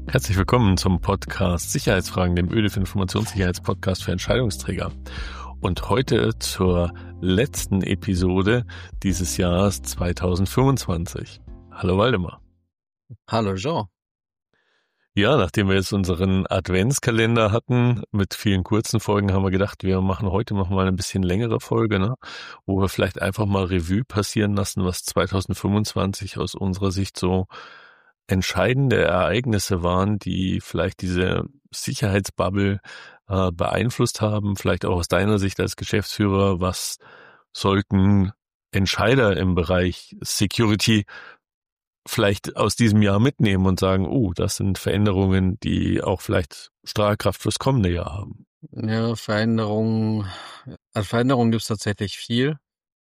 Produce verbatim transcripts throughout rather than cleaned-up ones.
Herzlich willkommen zum Podcast Sicherheitsfragen, dem ÖDIF Informationssicherheitspodcast für Entscheidungsträger. Und heute zur letzten Episode dieses Jahres zweitausendfünfundzwanzig. Hallo Waldemar. Hallo Jean. Ja, nachdem wir jetzt unseren Adventskalender hatten mit vielen kurzen Folgen, haben wir gedacht, wir machen heute noch mal ein bisschen längere Folge, ne? Wo wir vielleicht einfach mal Revue passieren lassen, was zweitausendfünfundzwanzig aus unserer Sicht so entscheidende Ereignisse waren, die vielleicht diese Sicherheitsbubble äh, beeinflusst haben. Vielleicht auch aus deiner Sicht als Geschäftsführer, was sollten Entscheider im Bereich Security vielleicht aus diesem Jahr mitnehmen und sagen, oh, das sind Veränderungen, die auch vielleicht Strahlkraft fürs kommende Jahr haben. Ja, Veränderungen, also Veränderungen gibt es tatsächlich viel.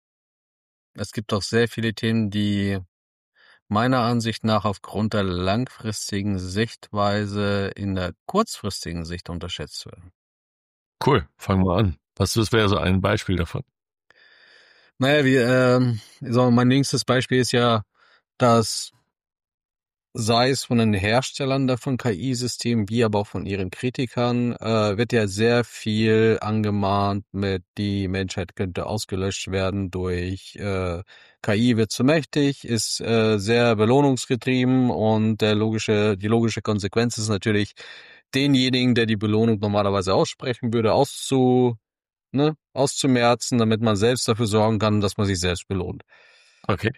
Es gibt auch sehr viele Themen, die meiner Ansicht nach aufgrund der langfristigen Sichtweise in der kurzfristigen Sicht unterschätzt werden. Cool, fangen wir an. Was das wäre so ein Beispiel davon? Naja, wie, ähm, so mein nächstes Beispiel ist ja, dass sei es von den Herstellern der von K I-Systemen, wie aber auch von ihren Kritikern, äh, wird ja sehr viel angemahnt mit, die Menschheit könnte ausgelöscht werden durch äh, K I wird zu mächtig, ist äh, sehr belohnungsgetrieben und der logische, die logische Konsequenz ist natürlich, denjenigen, der die Belohnung normalerweise aussprechen würde, auszu, ne, auszumerzen, damit man selbst dafür sorgen kann, dass man sich selbst belohnt. Okay.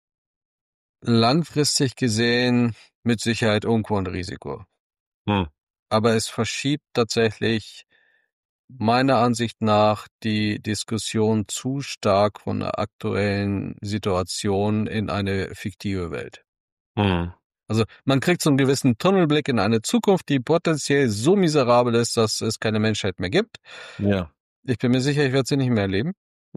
Langfristig gesehen mit Sicherheit irgendwo ein Risiko. Hm. Aber es verschiebt tatsächlich meiner Ansicht nach die Diskussion zu stark von der aktuellen Situation in eine fiktive Welt. Hm. Also man kriegt so einen gewissen Tunnelblick in eine Zukunft, die potenziell so miserabel ist, dass es keine Menschheit mehr gibt. Ja. Ich bin mir sicher, ich werde sie nicht mehr erleben.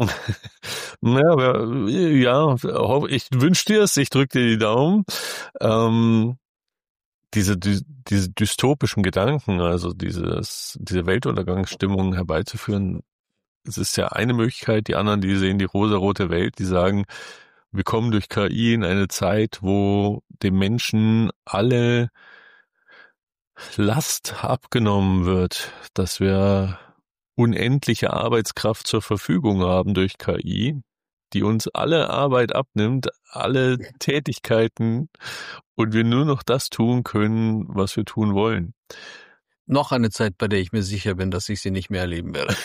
Ja, aber, ja, ich wünsche dir es, ich drücke dir die Daumen. Ähm, diese, die, diese dystopischen Gedanken, also dieses, diese Weltuntergangsstimmung herbeizuführen, es ist ja eine Möglichkeit. Die anderen, die sehen die rosarote Welt, die sagen, wir kommen durch K I in eine Zeit, wo dem Menschen alle Last abgenommen wird, dass wir unendliche Arbeitskraft zur Verfügung haben durch K I, die uns alle Arbeit abnimmt, alle Tätigkeiten und wir nur noch das tun können, was wir tun wollen. Noch eine Zeit, bei der ich mir sicher bin, dass ich sie nicht mehr erleben werde.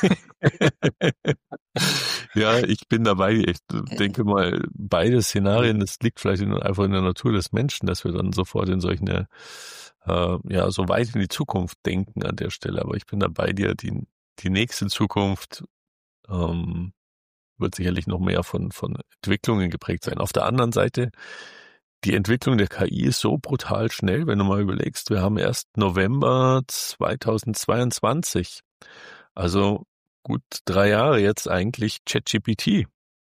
Ja, ich bin dabei. Ich denke mal, beide Szenarien, das liegt vielleicht einfach in der Natur des Menschen, dass wir dann sofort in solchen, äh, ja, so weit in die Zukunft denken an der Stelle. Aber ich bin da bei dir, die, die nächste Zukunft ähm, wird sicherlich noch mehr von, von Entwicklungen geprägt sein. Auf der anderen Seite, die Entwicklung der K I ist so brutal schnell, wenn du mal überlegst, wir haben erst November zweitausendzweiundzwanzig, also gut drei Jahre jetzt eigentlich ChatGPT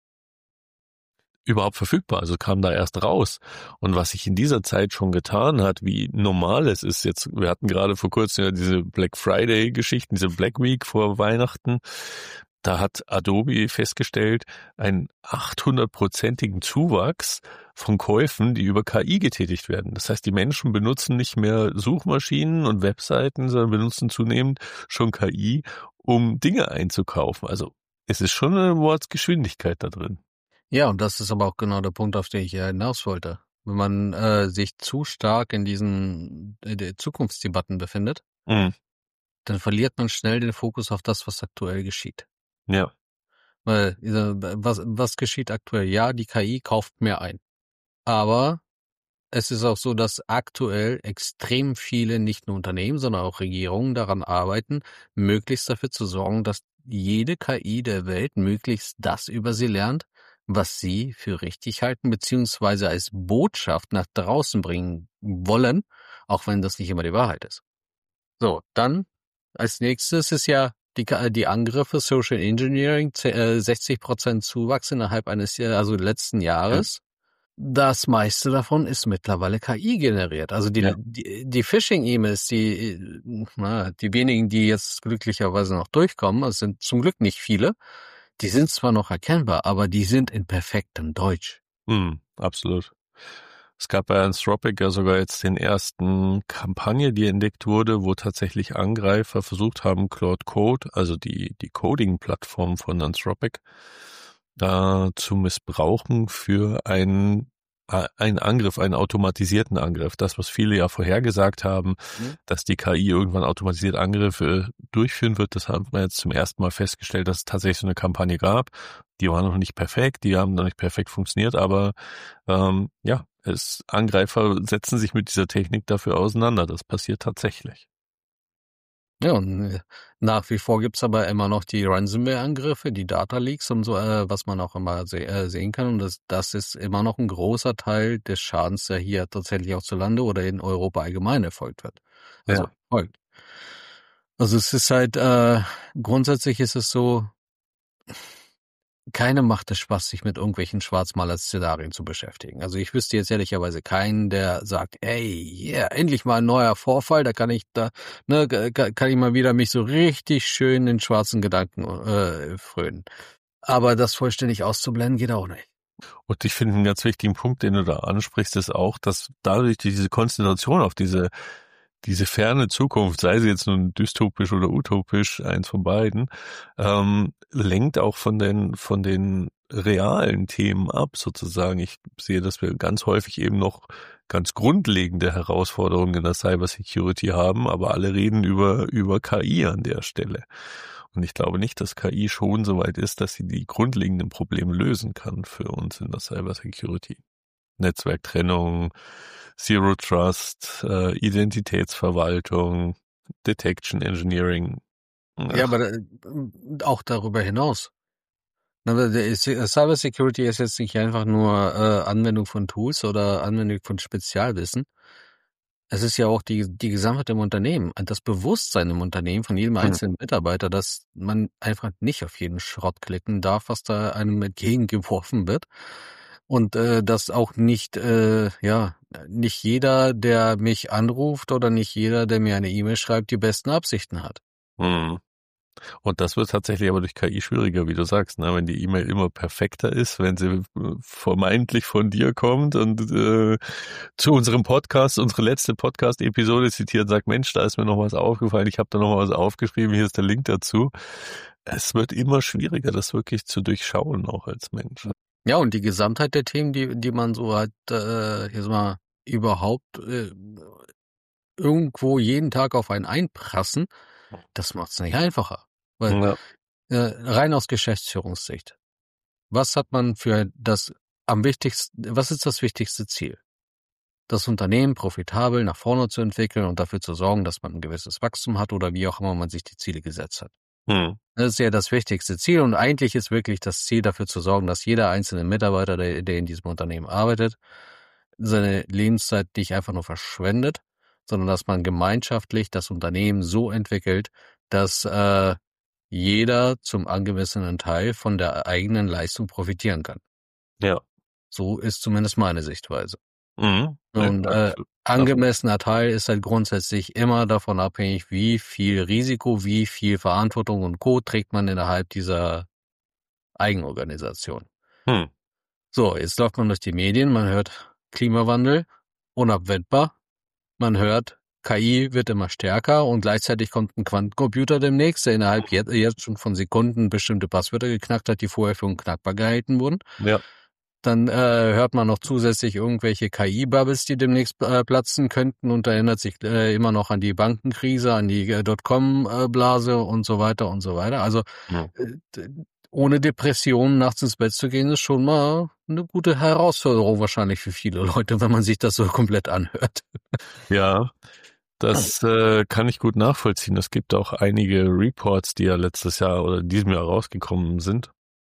überhaupt verfügbar, also kam da erst raus. Und was sich in dieser Zeit schon getan hat, wie normal es ist jetzt, wir hatten gerade vor kurzem ja diese Black Friday-Geschichten, diese Black Week vor Weihnachten, da hat Adobe festgestellt, einen achthundertprozentigen Zuwachs von Käufen, die über K I getätigt werden. Das heißt, die Menschen benutzen nicht mehr Suchmaschinen und Webseiten, sondern benutzen zunehmend schon K I, um Dinge einzukaufen. Also es ist schon eine Mordsgeschwindigkeit da drin. Ja, und das ist aber auch genau der Punkt, auf den ich hinaus wollte. Wenn man äh, sich zu stark in diesen äh, Zukunftsdebatten befindet, Mhm. dann verliert man schnell den Fokus auf das, was aktuell geschieht. Ja. Weil, was, was geschieht aktuell? Ja, die K I kauft mehr ein. Aber es ist auch so, dass aktuell extrem viele, nicht nur Unternehmen, sondern auch Regierungen daran arbeiten, möglichst dafür zu sorgen, dass jede K I der Welt möglichst das über sie lernt, was sie für richtig halten, beziehungsweise als Botschaft nach draußen bringen wollen, auch wenn das nicht immer die Wahrheit ist. So, dann als nächstes ist ja die, die Angriffe Social Engineering, sechzig Prozent Zuwachs innerhalb eines also letzten Jahres. Das meiste davon ist mittlerweile K I generiert. Also die, Ja. die, die Phishing-E-Mails, die, na, die wenigen, die jetzt glücklicherweise noch durchkommen, es sind zum Glück nicht viele, die sind zwar noch erkennbar, aber die sind in perfektem Deutsch. Mhm, absolut. Es gab bei Anthropic ja sogar jetzt den ersten Kampagne, die entdeckt wurde, wo tatsächlich Angreifer versucht haben, Claude Code, also die, die Coding-Plattform von Anthropic, da zu missbrauchen für einen, einen Angriff, einen automatisierten Angriff. Das, was viele ja vorhergesagt haben, Mhm. dass die K I irgendwann automatisiert Angriffe durchführen wird, das haben wir jetzt zum ersten Mal festgestellt, dass es tatsächlich so eine Kampagne gab. Die war noch nicht perfekt, die haben noch nicht perfekt funktioniert, aber ähm, ja, es, Angreifer setzen sich mit dieser Technik dafür auseinander. Das passiert tatsächlich. Ja, und äh, nach wie vor gibt's aber immer noch die Ransomware-Angriffe, die Data Leaks und so, äh, was man auch immer se äh, sehen kann. Und das, das ist immer noch ein großer Teil des Schadens, der hier tatsächlich auch zu Lande oder in Europa allgemein erfolgt wird. Also Ja. folgt. Also es ist halt, äh, grundsätzlich ist es so, keinem macht es Spaß, sich mit irgendwelchen Schwarzmaler-Szenarien zu beschäftigen. Also ich wüsste jetzt ehrlicherweise keinen, der sagt, ey, yeah, endlich mal ein neuer Vorfall, da kann ich da, ne, ka- kann ich mal wieder mich so richtig schön in schwarzen Gedanken äh, frönen. Aber das vollständig auszublenden geht auch nicht. Und ich finde einen ganz wichtigen Punkt, den du da ansprichst, ist auch, dass dadurch diese Konzentration auf diese diese ferne Zukunft, sei sie jetzt nun dystopisch oder utopisch, eins von beiden, ähm, lenkt auch von den von den realen Themen ab, sozusagen. Ich sehe, dass wir ganz häufig eben noch ganz grundlegende Herausforderungen in der Cybersecurity haben, aber alle reden über über K I an der Stelle. Und ich glaube nicht, dass K I schon so weit ist, dass sie die grundlegenden Probleme lösen kann für uns in der Cybersecurity. Netzwerktrennung, Zero Trust, äh, Identitätsverwaltung, Detection Engineering. Ja, Ach, aber äh, auch darüber hinaus. Na, aber der ist- Cyber Security ist jetzt nicht einfach nur äh, Anwendung von Tools oder Anwendung von Spezialwissen. Es ist ja auch die, die Gesamtheit im Unternehmen, das Bewusstsein im Unternehmen von jedem hm, einzelnen Mitarbeiter, dass man einfach nicht auf jeden Schrott klicken darf, was da einem entgegengeworfen wird. Und äh, dass auch nicht, äh, ja, nicht jeder, der mich anruft oder nicht jeder, der mir eine E-Mail schreibt, die besten Absichten hat. hm. Und das wird tatsächlich aber durch K I schwieriger, wie du sagst, ne? Wenn die E-Mail immer perfekter ist, wenn sie äh, vermeintlich von dir kommt und äh, zu unserem Podcast, unsere letzte Podcast-Episode zitiert, sagt, Mensch, da ist mir noch was aufgefallen, ich habe da noch was aufgeschrieben, hier ist der Link dazu. Es wird immer schwieriger, das wirklich zu durchschauen, auch als Mensch. Ja, und die Gesamtheit der Themen, die, die man so halt, äh, jetzt mal überhaupt äh, irgendwo jeden Tag auf einen einprassen, das macht's nicht einfacher. Weil Ja, äh, rein aus Geschäftsführungssicht, was hat man für das am wichtigsten, was ist das wichtigste Ziel? Das Unternehmen profitabel nach vorne zu entwickeln und dafür zu sorgen, dass man ein gewisses Wachstum hat oder wie auch immer man sich die Ziele gesetzt hat. hm. Das ist ja das wichtigste Ziel und eigentlich ist wirklich das Ziel dafür zu sorgen, dass jeder einzelne Mitarbeiter, der, der in diesem Unternehmen arbeitet, seine Lebenszeit nicht einfach nur verschwendet, sondern dass man gemeinschaftlich das Unternehmen so entwickelt, dass äh, jeder zum angemessenen Teil von der eigenen Leistung profitieren kann. Ja. So ist zumindest meine Sichtweise. Mhm. Nee, Und äh, absolut. angemessener Teil ist halt grundsätzlich immer davon abhängig, wie viel Risiko, wie viel Verantwortung und Co. trägt man innerhalb dieser Eigenorganisation. Hm. So, jetzt läuft man durch die Medien, man hört Klimawandel, unabwendbar, man hört K I wird immer stärker und gleichzeitig kommt ein Quantencomputer demnächst, der innerhalb jetzt, jetzt schon von Sekunden bestimmte Passwörter geknackt hat, die vorher für unknackbar gehalten wurden. Ja. Dann äh, hört man noch zusätzlich irgendwelche K I-Bubbles, die demnächst äh, platzen könnten und erinnert sich äh, immer noch an die Bankenkrise, an die äh, Dotcom-Blase und so weiter und so weiter. Also Hm. äh, ohne Depressionen nachts ins Bett zu gehen, ist schon mal eine gute Herausforderung wahrscheinlich für viele Leute, wenn man sich das so komplett anhört. Ja, das äh, kann ich gut nachvollziehen. Es gibt auch einige Reports, die ja letztes Jahr oder in diesem Jahr rausgekommen sind,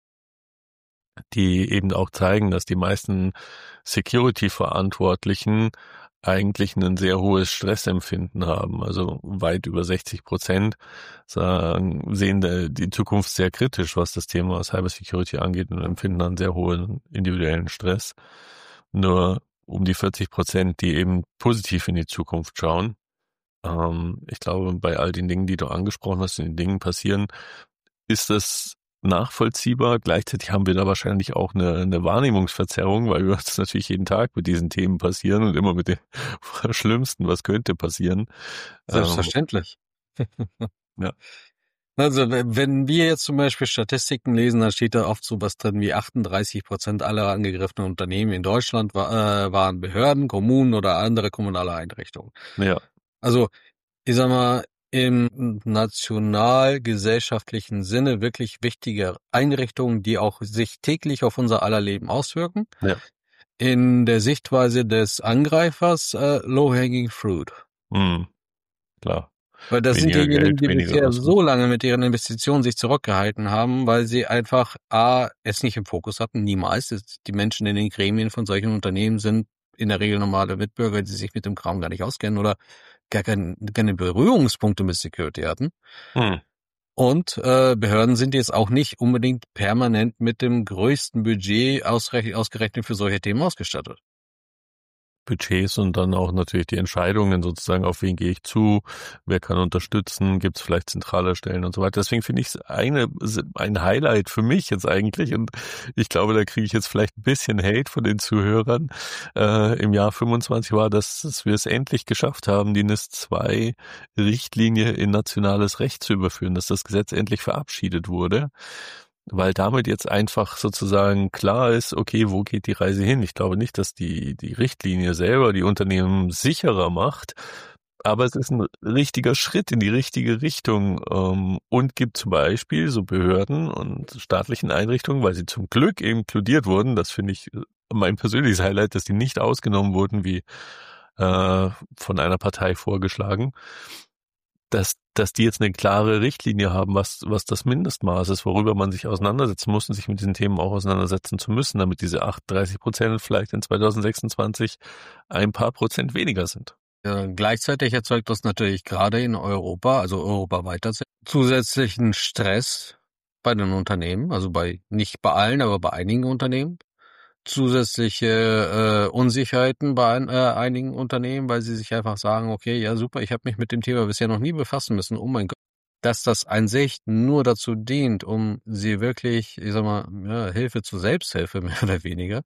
die eben auch zeigen, dass die meisten Security-Verantwortlichen eigentlich ein sehr hohes Stressempfinden haben. Also weit über sechzig Prozent sagen, sehen de- die Zukunft sehr kritisch, was das Thema Cybersecurity angeht und empfinden einen sehr hohen individuellen Stress. Nur um die vierzig Prozent, die eben positiv in die Zukunft schauen. Ähm, ich glaube, bei all den Dingen, die du angesprochen hast, den Dingen passieren, ist es nachvollziehbar. Gleichzeitig haben wir da wahrscheinlich auch eine, eine Wahrnehmungsverzerrung, weil wir uns natürlich jeden Tag mit diesen Themen passieren und immer mit dem Schlimmsten, was könnte passieren. Selbstverständlich. Ähm, ja. Also wenn wir jetzt zum Beispiel Statistiken lesen, dann steht da oft so was drin wie achtunddreißig Prozent aller angegriffenen Unternehmen in Deutschland war, äh, waren Behörden, Kommunen oder andere kommunale Einrichtungen. Ja. Also ich sag mal, im nationalgesellschaftlichen Sinne wirklich wichtige Einrichtungen, die auch sich täglich auf unser aller Leben auswirken. Ja. In der Sichtweise des Angreifers äh, low-hanging fruit. Mhm. Klar. Weil das Weniger sind diejenigen, Geld, die weniger bisher Ressourcen. so lange mit ihren Investitionen sich zurückgehalten haben, weil sie einfach A, es nicht im Fokus hatten, niemals. Das- Die Menschen in den Gremien von solchen Unternehmen sind in der Regel normale Mitbürger, die sich mit dem Kram gar nicht auskennen oder gar kein, keine Berührungspunkte mit Security hatten. Hm. Und äh, Behörden sind jetzt auch nicht unbedingt permanent mit dem größten Budget ausrech- ausgerechnet für solche Themen ausgestattet. Budgets und dann auch natürlich die Entscheidungen sozusagen, auf wen gehe ich zu, wer kann unterstützen, gibt es vielleicht zentrale Stellen und so weiter. Deswegen finde ich es eine ein Highlight für mich jetzt eigentlich und ich glaube, da kriege ich jetzt vielleicht ein bisschen Hate von den Zuhörern. Äh, im Jahr fünfundzwanzig war, dass, dass wir es endlich geschafft haben, die N I S zwei Richtlinie in nationales Recht zu überführen, dass das Gesetz endlich verabschiedet wurde. Weil damit jetzt einfach sozusagen klar ist, okay, wo geht die Reise hin? Ich glaube nicht, dass die die Richtlinie selber die Unternehmen sicherer macht, aber es ist ein richtiger Schritt in die richtige Richtung ähm, und gibt zum Beispiel so Behörden und staatlichen Einrichtungen, weil sie zum Glück inkludiert wurden, das finde ich mein persönliches Highlight, dass die nicht ausgenommen wurden, wie äh, von einer Partei vorgeschlagen, dass dass die jetzt eine klare Richtlinie haben, was was das Mindestmaß ist, worüber man sich auseinandersetzen muss und sich mit diesen Themen auch auseinandersetzen zu müssen, damit diese achtunddreißig Prozent vielleicht in zweitausendsechsundzwanzig ein paar Prozent weniger sind. Äh, gleichzeitig erzeugt das natürlich gerade in Europa, also europaweit, zusätzlichen Stress bei den Unternehmen, also bei nicht bei allen, aber bei einigen Unternehmen. Zusätzliche äh, Unsicherheiten bei äh, einigen Unternehmen, weil sie sich einfach sagen, okay, ja super, ich habe mich mit dem Thema bisher noch nie befassen müssen, oh mein Gott. Dass das an sich nur dazu dient, um sie wirklich, ich sag mal, ja, Hilfe zur Selbsthilfe mehr oder weniger,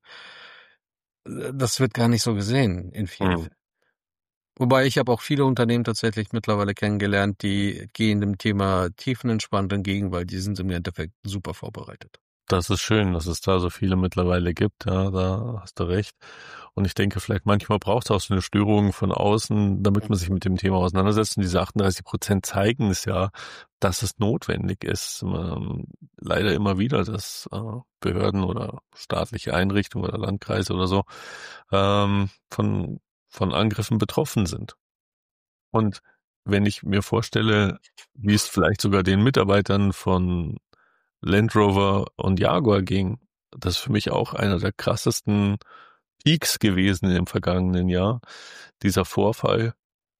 das wird gar nicht so gesehen in vielen Mhm. Fällen. Wobei ich habe auch viele Unternehmen tatsächlich mittlerweile kennengelernt, die gehen dem Thema tiefenentspannt entgegen, weil die sind im Endeffekt super vorbereitet. Das ist schön, dass es da so viele mittlerweile gibt, ja, da hast du recht. Und ich denke, vielleicht manchmal braucht es auch so eine Störung von außen, damit man sich mit dem Thema auseinandersetzt. Und diese achtunddreißig Prozent zeigen es ja, dass es notwendig ist. Ähm, leider immer wieder, dass äh, Behörden oder staatliche Einrichtungen oder Landkreise oder so ähm, von, von Angriffen betroffen sind. Und wenn ich mir vorstelle, wie es vielleicht sogar den Mitarbeitern von Land Rover und Jaguar ging, das ist für mich auch einer der krassesten Peaks gewesen im vergangenen Jahr. Dieser Vorfall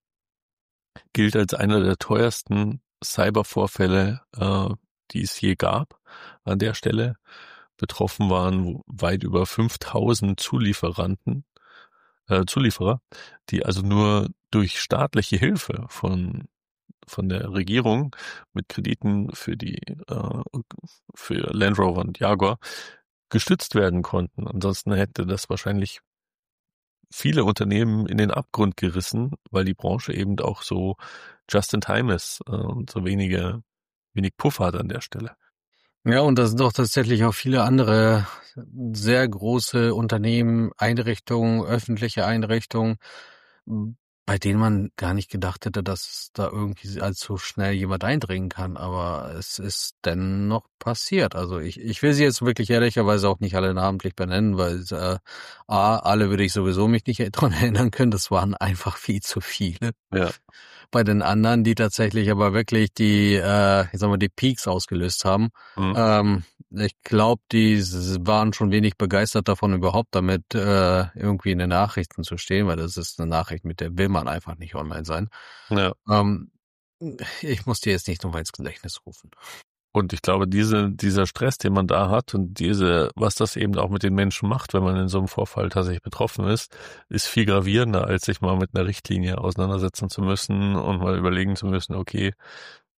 gilt als einer der teuersten Cybervorfälle, äh, die es je gab an der Stelle. Betroffen waren weit über fünftausend Zulieferanten, äh, Zulieferer, die also nur durch staatliche Hilfe von von der Regierung mit Krediten für die äh, für Land Rover und Jaguar gestützt werden konnten. Ansonsten hätte das wahrscheinlich viele Unternehmen in den Abgrund gerissen, weil die Branche eben auch so just in time ist äh, und so wenige wenig Puffer hat an der Stelle. Ja, und da sind doch tatsächlich auch viele andere sehr große Unternehmen, Einrichtungen, öffentliche Einrichtungen, bei denen man gar nicht gedacht hätte, dass da irgendwie allzu schnell jemand eindringen kann. Aber es ist dennoch passiert. Also ich, ich will sie jetzt wirklich ehrlicherweise auch nicht alle namentlich benennen, weil äh, A, alle würde ich sowieso mich nicht dran erinnern können. Das waren einfach viel zu viele. Ja. Bei den anderen, die tatsächlich aber wirklich die, äh, ich sag mal, die Peaks ausgelöst haben. Mhm. Ähm, ich glaube, die waren schon wenig begeistert davon, überhaupt damit äh, irgendwie in den Nachrichten zu stehen, weil das ist eine Nachricht, mit der will man einfach nicht online sein. Ja. Ähm, ich muss dir jetzt nicht nochmal ins Gedächtnis rufen. Und ich glaube, diese, dieser Stress, den man da hat und diese, was das eben auch mit den Menschen macht, wenn man in so einem Vorfall tatsächlich betroffen ist, ist viel gravierender, als sich mal mit einer Richtlinie auseinandersetzen zu müssen und mal überlegen zu müssen, okay,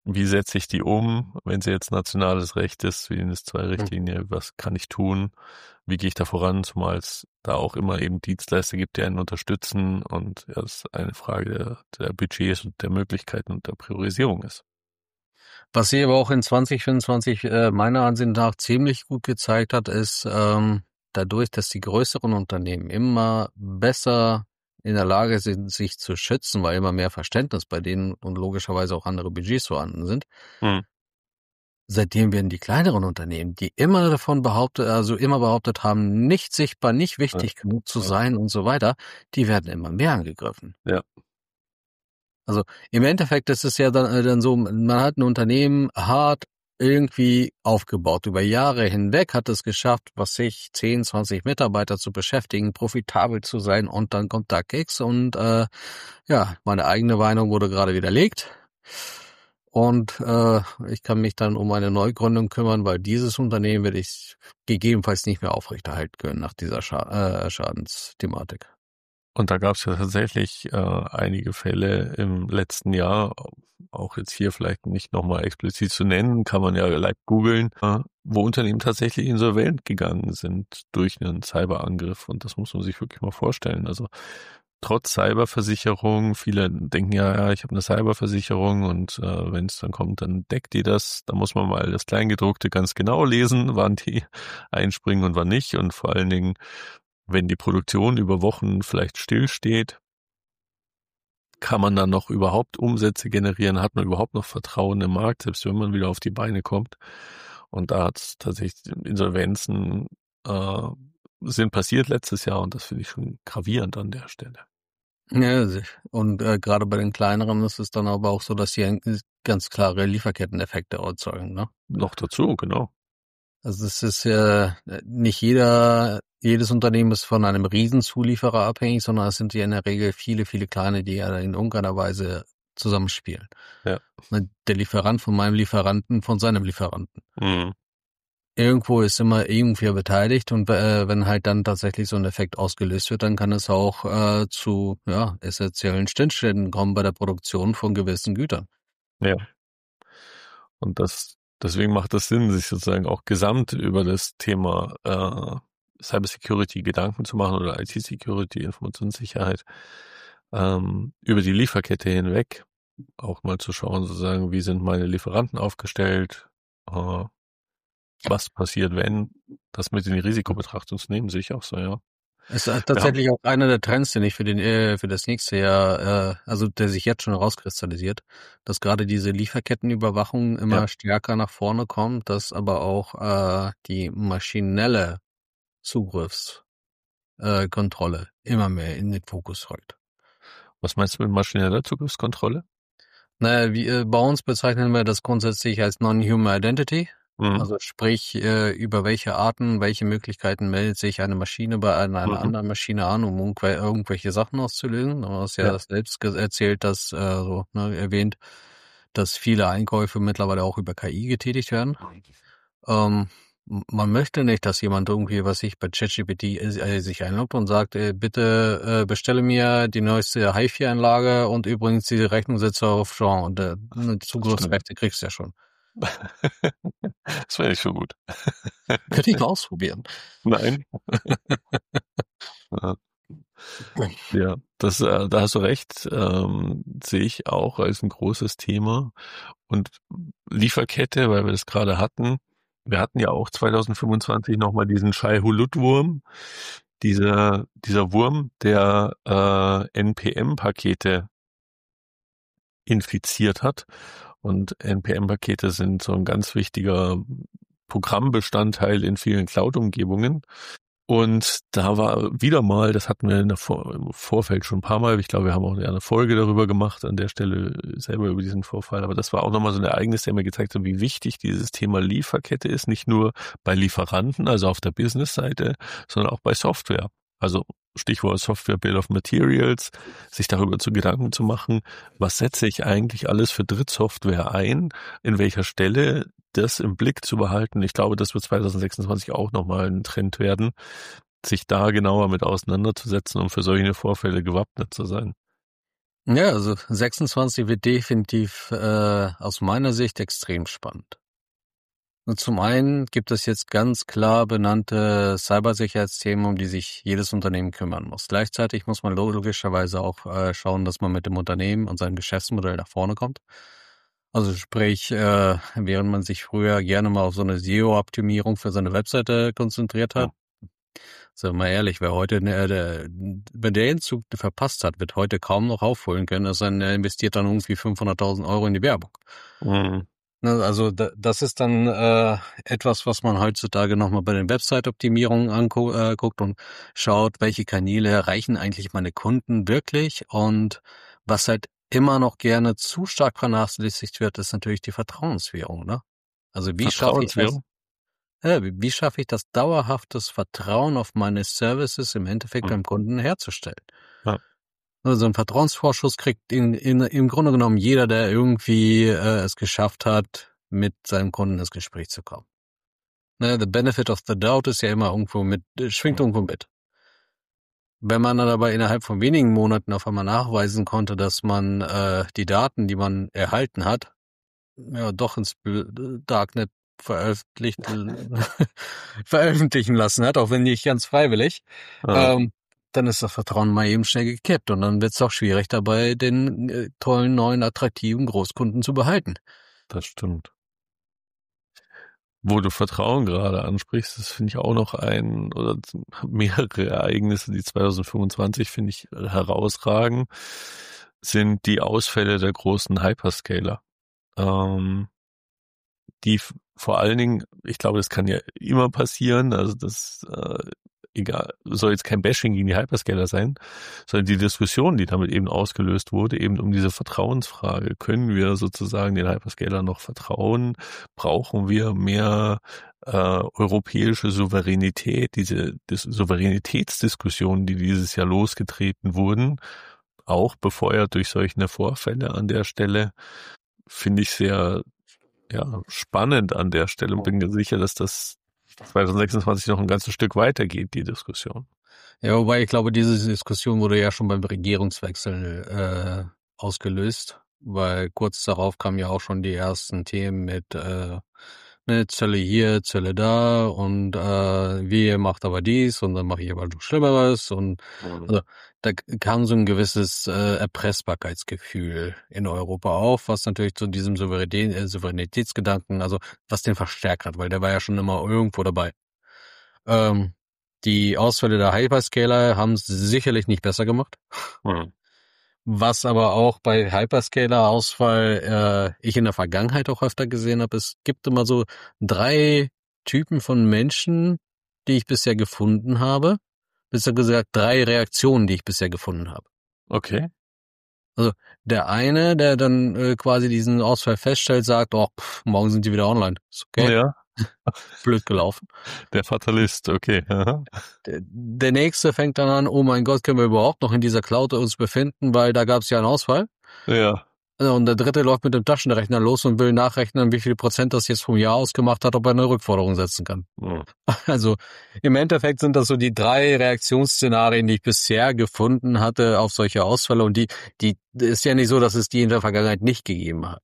Wie setze ich die um, wenn sie jetzt nationales Recht ist, wie eine zwei Hm. Richtlinie, was kann ich tun? Wie gehe ich da voran, zumal es da auch immer eben Dienstleister gibt, die einen unterstützen und ja, es eine Frage der, der Budgets und der Möglichkeiten und der Priorisierung ist. Was sie aber auch in zwanzig fünfundzwanzig äh, meiner Ansicht nach ziemlich gut gezeigt hat, ist ähm, dadurch, dass die größeren Unternehmen immer besser in der Lage sind, sich zu schützen, weil immer mehr Verständnis bei denen und logischerweise auch andere Budgets vorhanden sind. Hm. Seitdem werden die kleineren Unternehmen, die immer davon behauptet, also immer behauptet haben, nicht sichtbar, nicht wichtig Ja. genug zu Ja. sein und so weiter, die werden immer mehr angegriffen. Ja. Also im Endeffekt ist es ja dann, äh, dann so, man hat ein Unternehmen hart irgendwie aufgebaut. Über Jahre hinweg hat es geschafft, was sich zehn, zwanzig Mitarbeiter zu beschäftigen, profitabel zu sein und dann kommt da Keks und äh, ja, meine eigene Meinung wurde gerade widerlegt. Und äh, ich kann mich dann um eine Neugründung kümmern, weil dieses Unternehmen werde ich gegebenenfalls nicht mehr aufrechterhalten können nach dieser Scha- äh, Schadensthematik. Und da gab es ja tatsächlich äh, einige Fälle im letzten Jahr, auch jetzt hier vielleicht nicht nochmal explizit zu nennen, kann man ja leicht googeln, äh, wo Unternehmen tatsächlich insolvent gegangen sind durch einen Cyberangriff. Und das muss man sich wirklich mal vorstellen. Also trotz Cyberversicherung, viele denken ja, ja, ich habe eine Cyberversicherung und äh, wenn es dann kommt, dann deckt die das. Da muss man mal das Kleingedruckte ganz genau lesen, wann die einspringen und wann nicht. Und vor allen Dingen, wenn die Produktion über Wochen vielleicht stillsteht, kann man dann noch überhaupt Umsätze generieren? Hat man überhaupt noch Vertrauen im Markt, selbst wenn man wieder auf die Beine kommt? Und da hat es tatsächlich Insolvenzen äh, sind passiert letztes Jahr und das finde ich schon gravierend an der Stelle. Ja, und äh, gerade bei den kleineren ist es dann aber auch so, dass sie ganz klare Lieferketteneffekte erzeugen, ne? Noch dazu, genau. Also es ist ja nicht jeder, jedes Unternehmen ist von einem Riesenzulieferer abhängig, sondern es sind ja in der Regel viele, viele kleine, die ja in irgendeiner Weise zusammenspielen. Ja. Der Lieferant von meinem Lieferanten von seinem Lieferanten. Mhm. Irgendwo ist immer irgendwer beteiligt und äh, wenn halt dann tatsächlich so ein Effekt ausgelöst wird, dann kann es auch äh, zu ja essentiellen Stillständen kommen bei der Produktion von gewissen Gütern. Ja. Und das deswegen macht es Sinn, sich sozusagen auch gesamt über das Thema äh, Cybersecurity Gedanken zu machen oder I T-Security, Informationssicherheit, ähm, über die Lieferkette hinweg auch mal zu schauen, sozusagen, wie sind meine Lieferanten aufgestellt, äh, was passiert, wenn, das mit in die Risikobetrachtung zu nehmen, sehe ich auch so, ja. Es ist tatsächlich auch einer der Trends, den ich für den äh, für das nächste Jahr, äh, also der sich jetzt schon rauskristallisiert, dass gerade diese Lieferkettenüberwachung immer Ja. stärker nach vorne kommt, dass aber auch äh, die maschinelle Zugriffskontrolle äh, Kontrolle immer mehr in den Fokus rückt. Was meinst du mit maschineller Zugriffskontrolle? Naja, wie, äh, bei uns bezeichnen wir das grundsätzlich als Non-Human Identity. Mhm. Also sprich, äh, über welche Arten, welche Möglichkeiten meldet sich eine Maschine bei einer, einer Mhm. anderen Maschine an, um irgendw- irgendwelche Sachen auszulösen. Du hast ja, Ja. selbst ge- erzählt, dass, äh, so, ne, erwähnt, dass viele Einkäufe mittlerweile auch über K I getätigt werden. Ähm, m- man möchte nicht, dass jemand irgendwie, was ich bei ChatGPT äh, sich einloggt und sagt, äh, bitte äh, bestelle mir die neueste HiFi-Anlage und übrigens diese Rechnung setze auf Jean und äh, ne, Zugriffsrechte kriegst du ja schon. Das wäre nicht so gut. Könnte ich mal ausprobieren. Nein. Ja. Ja, das, äh, da hast du recht, ähm, sehe ich auch als ein großes Thema. Und Lieferkette, weil wir das gerade hatten, wir hatten ja auch zwanzig fünfundzwanzig nochmal diesen Shai-Hulud-Wurm, dieser, dieser Wurm, der äh, N P M-Pakete infiziert hat. Und N P M-Pakete sind so ein ganz wichtiger Programmbestandteil in vielen Cloud-Umgebungen. Und da war wieder mal, das hatten wir in der Vor- im Vorfeld schon ein paar Mal, ich glaube, wir haben auch eine Folge darüber gemacht, an der Stelle selber über diesen Vorfall, aber das war auch nochmal so ein Ereignis, der mir gezeigt hat, wie wichtig dieses Thema Lieferkette ist, nicht nur bei Lieferanten, also auf der Business-Seite, sondern auch bei Software. Also Stichwort Software Bill of Materials, sich darüber zu Gedanken zu machen, was setze ich eigentlich alles für Drittsoftware ein, in welcher Stelle, das im Blick zu behalten. Ich glaube, das wird zwanzig sechsundzwanzig auch nochmal ein Trend werden, sich da genauer mit auseinanderzusetzen, um für solche Vorfälle gewappnet zu sein. Ja, also sechsundzwanzig wird definitiv äh, aus meiner Sicht extrem spannend. Und zum einen gibt es jetzt ganz klar benannte Cybersicherheitsthemen, um die sich jedes Unternehmen kümmern muss. Gleichzeitig muss man logischerweise auch äh, schauen, dass man mit dem Unternehmen und seinem Geschäftsmodell nach vorne kommt. Also sprich, äh, während man sich früher gerne mal auf so eine S E O-Optimierung für seine Webseite konzentriert hat, sagen wir mal ehrlich, wer heute, ne, der, wer den Zug verpasst hat, wird heute kaum noch aufholen können, es sei denn, er investiert dann irgendwie fünfhunderttausend Euro in die Werbung. Mhm. Ne, also da, das ist dann äh, etwas, was man heutzutage nochmal bei den Website-Optimierungen anguckt und schaut, welche Kanäle erreichen eigentlich meine Kunden wirklich, und was halt immer noch gerne zu stark vernachlässigt wird, ist natürlich die Vertrauenswährung, ne? Also wie schaffe ich das? Vertrauenswährung? Ja, wie, wie schaffe ich das dauerhaftes Vertrauen auf meine Services im Endeffekt Mhm. beim Kunden herzustellen? Ja. Also einen Vertrauensvorschuss kriegt in, in, im Grunde genommen jeder, der irgendwie äh, es geschafft hat, mit seinem Kunden ins Gespräch zu kommen. Ne, the benefit of the doubt ist ja immer irgendwo mit, äh, schwingt Mhm. irgendwo mit. Wenn man dann aber innerhalb von wenigen Monaten auf einmal nachweisen konnte, dass man äh, die Daten, die man erhalten hat, ja doch ins Darknet veröffentlicht, veröffentlichen lassen hat, auch wenn nicht ganz freiwillig, Ja, ähm, dann ist das Vertrauen mal eben schnell gekippt und dann wird es auch schwierig dabei, den äh, tollen, neuen, attraktiven Großkunden zu behalten. das stimmt. Wo du Vertrauen gerade ansprichst, das finde ich auch noch ein oder mehrere Ereignisse, die zwanzig fünfundzwanzig finde ich herausragen, sind die Ausfälle der großen Hyperscaler. Ähm, die f- vor allen Dingen, ich glaube, das kann ja immer passieren, also das, äh, egal, soll jetzt kein Bashing gegen die Hyperscaler sein, sondern die Diskussion, die damit eben ausgelöst wurde, eben um diese Vertrauensfrage. Können wir sozusagen den Hyperscaler noch vertrauen? Brauchen wir mehr äh, europäische Souveränität? Diese Dis Souveränitätsdiskussionen, die dieses Jahr losgetreten wurden, auch befeuert durch solche Vorfälle an der Stelle, finde ich sehr ja, spannend an der Stelle und bin mir sicher, dass das zwanzig sechsundzwanzig noch ein ganzes Stück weitergeht, die Diskussion. Ja, wobei ich glaube, diese Diskussion wurde ja schon beim Regierungswechsel äh, ausgelöst, weil kurz darauf kamen ja auch schon die ersten Themen mit äh, ne, Zölle hier, Zölle da und äh, wir macht aber dies und dann mache ich aber noch Schlimmeres und Mhm. also da kam so ein gewisses äh, Erpressbarkeitsgefühl in Europa auf, was natürlich zu diesem Souveränität, äh, Souveränitätsgedanken, also was den verstärkt hat, weil der war ja schon immer irgendwo dabei. Ähm, die Ausfälle der Hyperscaler haben es sicherlich nicht besser gemacht. Mhm. Was aber auch bei Hyperscaler-Ausfall äh, ich in der Vergangenheit auch öfter gesehen habe, es gibt immer so drei Typen von Menschen, die ich bisher gefunden habe. Besser gesagt, drei Reaktionen, die ich bisher gefunden habe. Okay. Also der eine, der dann äh, quasi diesen Ausfall feststellt, sagt, oh, pff, morgen sind die wieder online. Ist okay, Ja, blöd gelaufen. der Fatalist, okay. Aha. Der, der nächste fängt dann an, oh mein Gott, können wir überhaupt noch in dieser Cloud uns befinden, weil da gab es ja einen Ausfall. Ja, Und der dritte läuft mit dem Taschenrechner los und will nachrechnen, wie viel Prozent das jetzt vom Jahr ausgemacht hat, ob er eine Rückforderung setzen kann. mhm. Also im Endeffekt sind das so die drei Reaktionsszenarien, die ich bisher gefunden hatte auf solche Ausfälle. Und die, die ist ja nicht so, dass es die in der Vergangenheit nicht gegeben hat.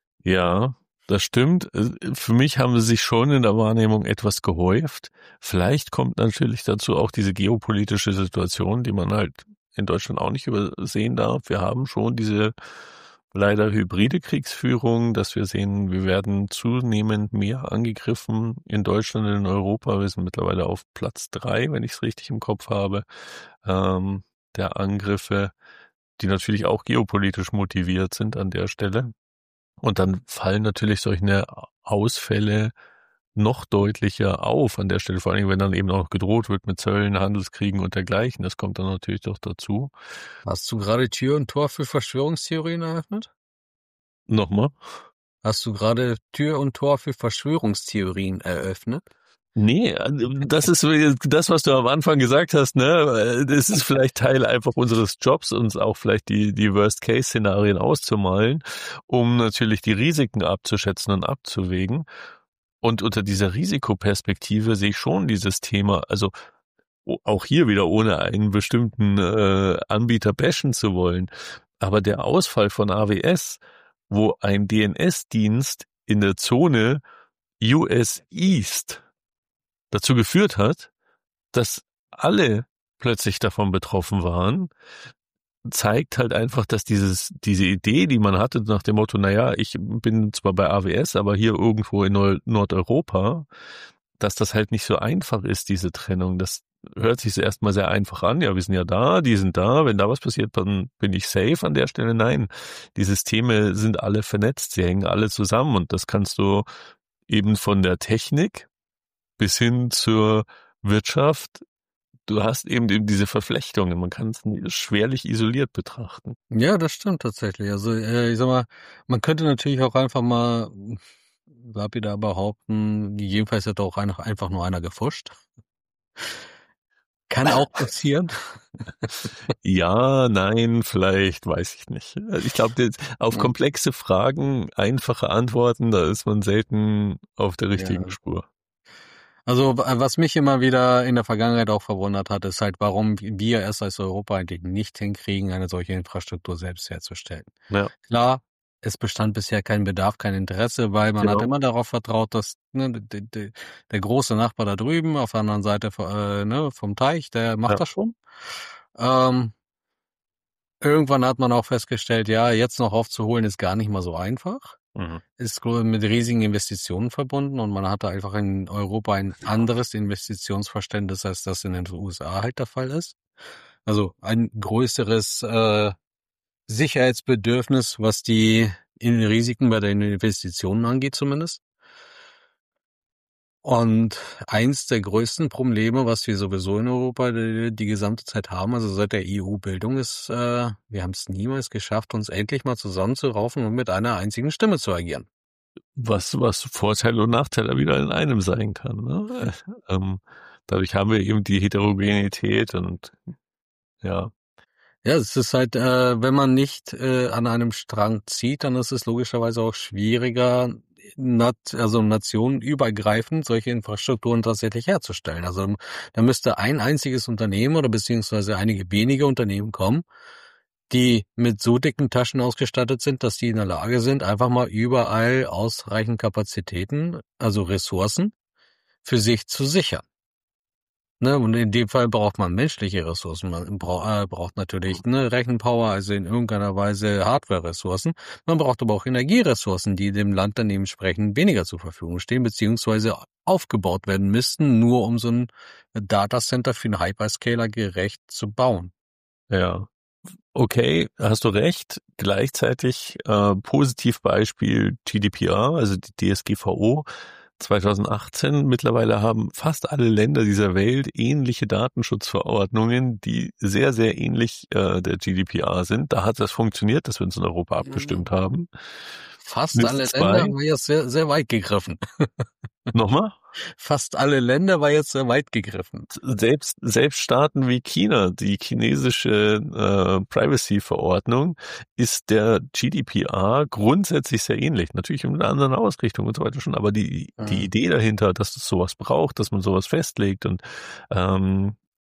Ja, das stimmt. Äh, Für mich haben sie sich schon in der Wahrnehmung etwas gehäuft. Vielleicht kommt natürlich dazu auch diese geopolitische Situation, die man halt in Deutschland auch nicht übersehen darf. Wir haben schon diese leider hybride Kriegsführung, dass wir sehen, wir werden zunehmend mehr angegriffen in Deutschland und in Europa. Wir sind mittlerweile auf Platz drei, wenn ich es richtig im Kopf habe, ähm, der Angriffe, die natürlich auch geopolitisch motiviert sind an der Stelle. Und dann fallen natürlich solche Ausfälle noch deutlicher auf an der Stelle, vor allem wenn dann eben auch gedroht wird mit Zöllen, Handelskriegen und dergleichen. Das kommt dann natürlich doch dazu. Hast du gerade Tür und Tor für Verschwörungstheorien eröffnet? Nochmal? Hast du gerade Tür und Tor für Verschwörungstheorien eröffnet? Nee, das ist das, was du am Anfang gesagt hast, ne? Das ist vielleicht Teil einfach unseres Jobs, uns auch vielleicht die, die Worst-Case-Szenarien auszumalen, um natürlich die Risiken abzuschätzen und abzuwägen. Und unter dieser Risikoperspektive sehe ich schon dieses Thema, also auch hier wieder ohne einen bestimmten äh, Anbieter bashen zu wollen. Aber der Ausfall von A W S, wo ein D N S-Dienst in der Zone U S East dazu geführt hat, dass alle plötzlich davon betroffen waren, zeigt halt einfach, dass dieses diese Idee, die man hatte nach dem Motto, naja, ich bin zwar bei A W S, aber hier irgendwo in Neu- Nordeuropa, dass das halt nicht so einfach ist, diese Trennung. Das hört sich so erstmal sehr einfach an. Ja, wir sind ja da, die sind da. Wenn da was passiert, dann bin ich safe an der Stelle. Nein, die Systeme sind alle vernetzt. Sie hängen alle zusammen und das kannst du eben von der Technik bis hin zur Wirtschaft. Du hast eben, eben diese Verflechtungen. Man kann es schwerlich isoliert betrachten. Ja, das stimmt tatsächlich. Also äh, ich sag mal, man könnte natürlich auch einfach mal lapidar behaupten, jedenfalls hat auch einer, einfach nur einer gefuscht. Kann auch passieren. Ja, nein, vielleicht, weiß ich nicht. Ich glaube, auf Ja. komplexe Fragen einfache Antworten, da ist man selten auf der richtigen Ja. Spur. Also w- was mich immer wieder in der Vergangenheit auch verwundert hat, ist halt, warum wir es als Europa eigentlich nicht hinkriegen, eine solche Infrastruktur selbst herzustellen. Ja, Klar, es bestand bisher kein Bedarf, kein Interesse, weil man hat genau. immer darauf vertraut, dass ne, de, de, der große Nachbar da drüben auf der anderen Seite äh, ne, vom Teich, der macht Ja. das schon. Ähm, irgendwann hat man auch festgestellt, ja, jetzt noch aufzuholen ist gar nicht mal so einfach. Mhm. Ist mit riesigen Investitionen verbunden und man hatte einfach in Europa ein anderes Investitionsverständnis, als das in den U S A halt der Fall ist. Also ein größeres äh, Sicherheitsbedürfnis, was die in Risiken bei den Investitionen angeht zumindest. Und eins der größten Probleme, was wir sowieso in Europa die, die gesamte Zeit haben, also seit der E U-Bildung, ist, äh, wir haben es niemals geschafft, uns endlich mal zusammenzuraufen und mit einer einzigen Stimme zu agieren. Was, was Vorteile und Nachteile wieder in einem sein kann. Ne? Ähm, dadurch haben wir eben die Heterogenität und ja. Ja, es ist halt, äh, wenn man nicht äh, an einem Strang zieht, dann ist es logischerweise auch schwieriger, nat also nationenübergreifend solche Infrastrukturen tatsächlich herzustellen. Also da müsste ein einziges Unternehmen oder beziehungsweise einige wenige Unternehmen kommen, die mit so dicken Taschen ausgestattet sind, dass die in der Lage sind, einfach mal überall ausreichend Kapazitäten, also Ressourcen, für sich zu sichern. Ne, und in dem Fall braucht man menschliche Ressourcen. Man bra äh, braucht natürlich ne, Rechenpower, also in irgendeiner Weise Hardware-Ressourcen. Man braucht aber auch Energieressourcen, die dem Land dann entsprechend weniger zur Verfügung stehen, beziehungsweise aufgebaut werden müssten, nur um so ein Datacenter für einen Hyperscaler gerecht zu bauen. Ja. Okay, hast du recht. Gleichzeitig äh, Positivbeispiel G D P R, also die D S G V O zweitausendachtzehn. Mittlerweile haben fast alle Länder dieser Welt ähnliche Datenschutzverordnungen, die sehr, sehr ähnlich äh, der G D P R sind. Da hat das funktioniert, dass wir uns in Europa abgestimmt haben. Fast NIS alle zwei. Länder war jetzt sehr, sehr weit gegriffen. Nochmal? Fast alle Länder war jetzt sehr weit gegriffen. Selbst, selbst Staaten wie China, die chinesische äh, Privacy-Verordnung, ist der G D P R grundsätzlich sehr ähnlich. Natürlich in einer anderen Ausrichtung und so weiter schon, aber die, Mhm. die Idee dahinter, dass es sowas braucht, dass man sowas festlegt und ähm,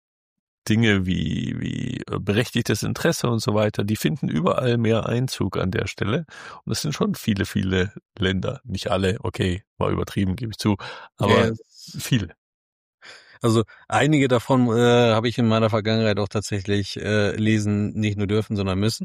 Dinge wie, wie berechtigtes Interesse und so weiter, die finden überall mehr Einzug an der Stelle. Und es sind schon viele, viele Länder. Nicht alle, okay, war übertrieben, gebe ich zu, aber Ja, viele. Also einige davon äh, habe ich in meiner Vergangenheit auch tatsächlich äh, lesen nicht nur dürfen, sondern müssen.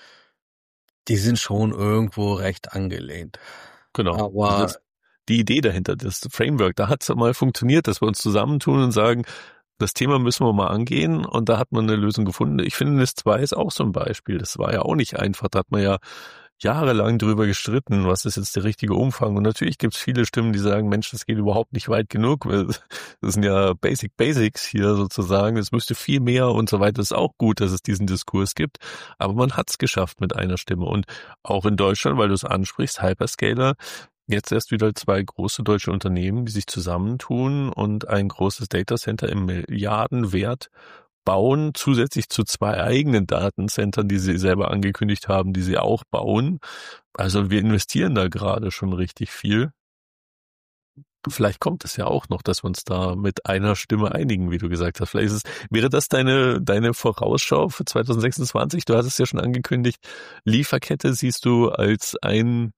Die sind schon irgendwo recht angelehnt. Genau. Also Aber das, die Idee dahinter, das Framework, da hat es mal funktioniert, dass wir uns zusammentun und sagen, das Thema müssen wir mal angehen und da hat man eine Lösung gefunden. Ich finde, NIS zwei ist auch so ein Beispiel. Das war ja auch nicht einfach. Da hat man ja jahrelang drüber gestritten, was ist jetzt der richtige Umfang. Und natürlich gibt es viele Stimmen, die sagen, Mensch, das geht überhaupt nicht weit genug. Das sind ja Basic Basics hier sozusagen. Es müsste viel mehr und so weiter. Das ist auch gut, dass es diesen Diskurs gibt. Aber man hat es geschafft mit einer Stimme. Und auch in Deutschland, weil du es ansprichst, Hyperscaler, jetzt erst wieder zwei große deutsche Unternehmen, die sich zusammentun und ein großes Datacenter im Milliardenwert bauen, zusätzlich zu zwei eigenen Datencentern, die sie selber angekündigt haben, die sie auch bauen. Also wir investieren da gerade schon richtig viel. Vielleicht kommt es ja auch noch, dass wir uns da mit einer Stimme einigen, wie du gesagt hast. Vielleicht ist es, wäre das deine, deine Vorausschau für zwanzig sechsundzwanzig? Du hattest ja schon angekündigt, Lieferkette siehst du als ein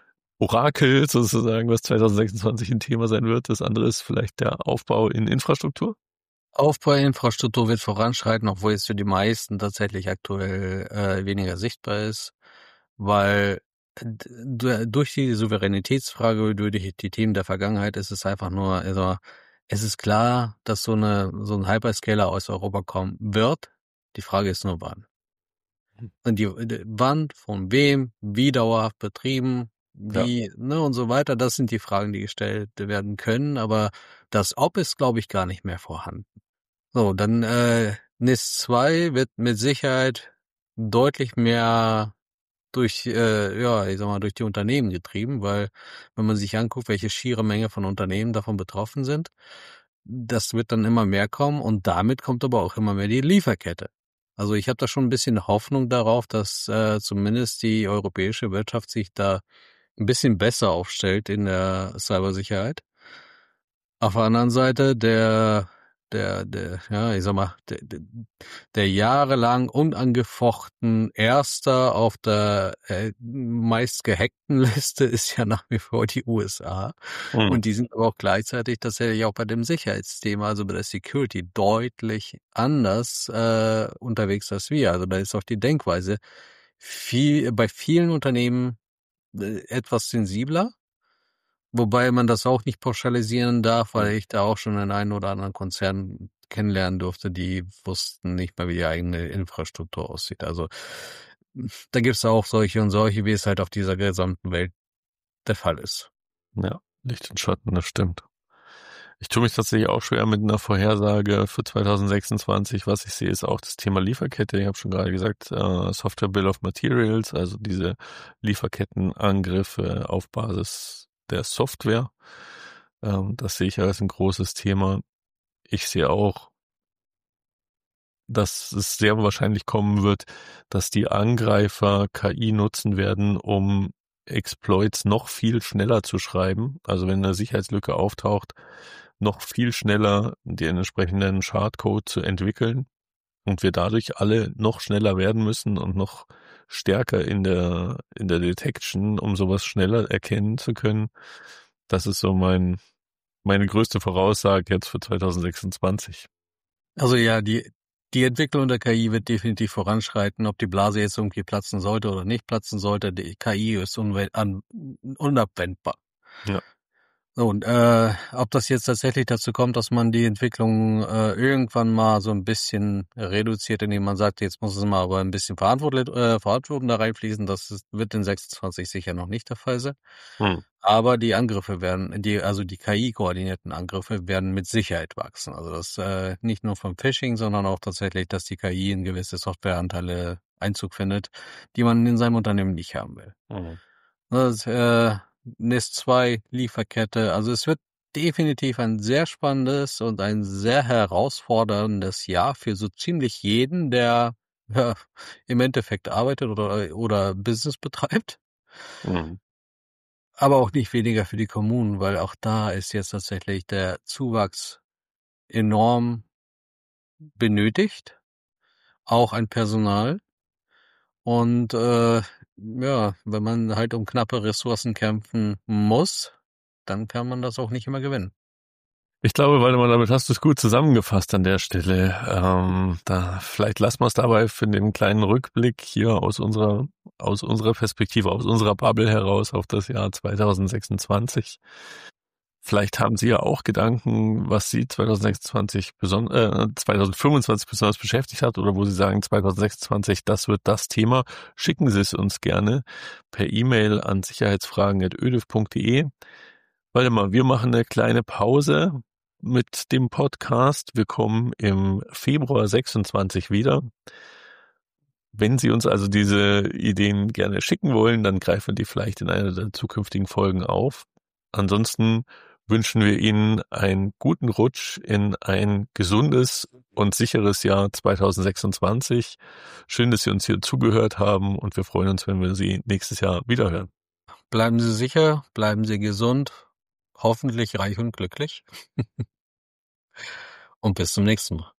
Orakel sozusagen, was zwanzig sechsundzwanzig ein Thema sein wird. Das andere ist vielleicht der Aufbau in Infrastruktur. Aufbauinfrastruktur wird voranschreiten, obwohl es für die meisten tatsächlich aktuell äh, weniger sichtbar ist, weil d- durch die Souveränitätsfrage, durch die, die Themen der Vergangenheit ist es einfach nur, also es ist klar, dass so eine so ein Hyperscaler aus Europa kommen wird. Die Frage ist nur wann. Und die, die wann, von wem, wie dauerhaft betrieben, wie, ne, und so weiter, das sind die Fragen, die gestellt werden können, aber das Ob ist, glaube ich, gar nicht mehr vorhanden. So, dann äh, N I S zwei wird mit Sicherheit deutlich mehr durch, äh, ja, ich sag mal, durch die Unternehmen getrieben, weil wenn man sich anguckt, welche schiere Menge von Unternehmen davon betroffen sind, das wird dann immer mehr kommen und damit kommt aber auch immer mehr die Lieferkette. Also ich habe da schon ein bisschen Hoffnung darauf, dass äh, zumindest die europäische Wirtschaft sich da ein bisschen besser aufstellt in der Cybersicherheit. Auf der anderen Seite der, der, der, ja, ich sag mal, der, der, der jahrelang unangefochten Erster auf der äh, meist gehackten Liste ist ja nach wie vor die U S A. Mhm. Und die sind aber auch gleichzeitig tatsächlich auch bei dem Sicherheitsthema, also bei der Security, deutlich anders äh, unterwegs als wir. Also da ist auch die Denkweise viel, bei vielen Unternehmen äh, etwas sensibler. Wobei man das auch nicht pauschalisieren darf, weil ich da auch schon den einen oder anderen Konzern kennenlernen durfte, die wussten nicht mal, wie die eigene Infrastruktur aussieht. Also da gibt's auch solche und solche, wie es halt auf dieser gesamten Welt der Fall ist. Ja, Licht und Schatten, das stimmt. Ich tue mich tatsächlich auch schwer mit einer Vorhersage für zwanzig sechsundzwanzig. Was ich sehe, ist auch das Thema Lieferkette. Ich habe schon gerade gesagt, äh, Software Bill of Materials, also diese Lieferkettenangriffe auf Basis der Software. Ähm, das sehe ich als ein großes Thema. Ich sehe auch, dass es sehr wahrscheinlich kommen wird, dass die Angreifer K I nutzen werden, um Exploits noch viel schneller zu schreiben. Also wenn eine Sicherheitslücke auftaucht, noch viel schneller den entsprechenden Schadcode zu entwickeln und wir dadurch alle noch schneller werden müssen und noch stärker in der in der Detection, um sowas schneller erkennen zu können. Das ist so mein meine größte Voraussage jetzt für zwanzig sechsundzwanzig. Also ja, die die Entwicklung der K I wird definitiv voranschreiten. Ob die Blase jetzt irgendwie platzen sollte oder nicht platzen sollte, die K I ist unwe- an, unabwendbar. Ja. So, und äh, ob das jetzt tatsächlich dazu kommt, dass man die Entwicklung äh, irgendwann mal so ein bisschen reduziert, indem man sagt, jetzt muss es mal aber ein bisschen Verantwortung, äh, Verantwortung da reinfließen, das ist, wird in sechsundzwanzig sicher noch nicht der Fall sein. Hm. Aber die Angriffe werden, die also die K I-koordinierten Angriffe werden mit Sicherheit wachsen. Also das äh, nicht nur vom Phishing, sondern auch tatsächlich, dass die K I in gewisse Softwareanteile Einzug findet, die man in seinem Unternehmen nicht haben will. Hm. Das, äh, N I S zwei, Lieferkette. Also es wird definitiv ein sehr spannendes und ein sehr herausforderndes Jahr für so ziemlich jeden, der ja, im Endeffekt arbeitet oder, oder Business betreibt. Hm. Aber auch nicht weniger für die Kommunen, weil auch da ist jetzt tatsächlich der Zuwachs enorm benötigt. Auch ein Personal. Und äh, ja, wenn man halt um knappe Ressourcen kämpfen muss, dann kann man das auch nicht immer gewinnen. Ich glaube, Waldemar, damit hast du es gut zusammengefasst an der Stelle. Ähm, da vielleicht lassen wir es dabei für den kleinen Rückblick hier aus unserer aus unserer Perspektive, aus unserer Bubble heraus auf das Jahr zwanzig sechsundzwanzig. Vielleicht haben Sie ja auch Gedanken, was Sie zwanzig sechsundzwanzig beson- äh, zwanzig fünfundzwanzig besonders beschäftigt hat oder wo Sie sagen, zwanzig sechsundzwanzig, das wird das Thema. Schicken Sie es uns gerne per E-Mail an sicherheitsfragen at ödif punkt de. Waldemar, wir machen eine kleine Pause mit dem Podcast. Wir kommen im Februar sechsundzwanzig wieder. Wenn Sie uns also diese Ideen gerne schicken wollen, dann greifen wir die vielleicht in einer der zukünftigen Folgen auf. Ansonsten wünschen wir Ihnen einen guten Rutsch in ein gesundes und sicheres Jahr zwanzig sechsundzwanzig. Schön, dass Sie uns hier zugehört haben und wir freuen uns, wenn wir Sie nächstes Jahr wiederhören. Bleiben Sie sicher, bleiben Sie gesund hoffentlich reich und glücklich. Und bis zum nächsten Mal.